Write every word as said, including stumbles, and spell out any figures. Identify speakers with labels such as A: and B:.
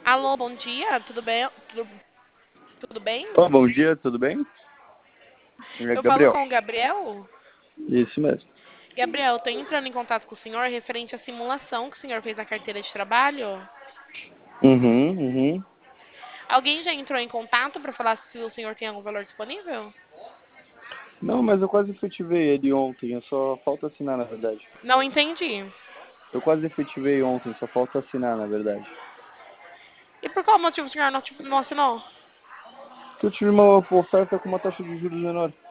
A: Alô, bom dia, tudo bem? Tudo, tudo bem?
B: Oh, bom dia, tudo bem? É
A: Eu falo
B: Gabriel.
A: com o Gabriel.
B: Isso mesmo.
A: Gabriel, estou entrando em contato com o senhor referente à simulação que o senhor fez na carteira de trabalho.
B: Uhum, uhum.
A: Alguém já entrou em contato para falar se o senhor tem algum valor disponível?
B: Não, mas eu quase efetivei ele ontem, eu só falta assinar, na verdade.
A: Não entendi.
B: Eu quase efetivei ontem, só falta assinar, na verdade.
A: E por qual motivo o senhor não, não assinou?
B: Porque eu tive uma oferta com uma taxa de juros menor.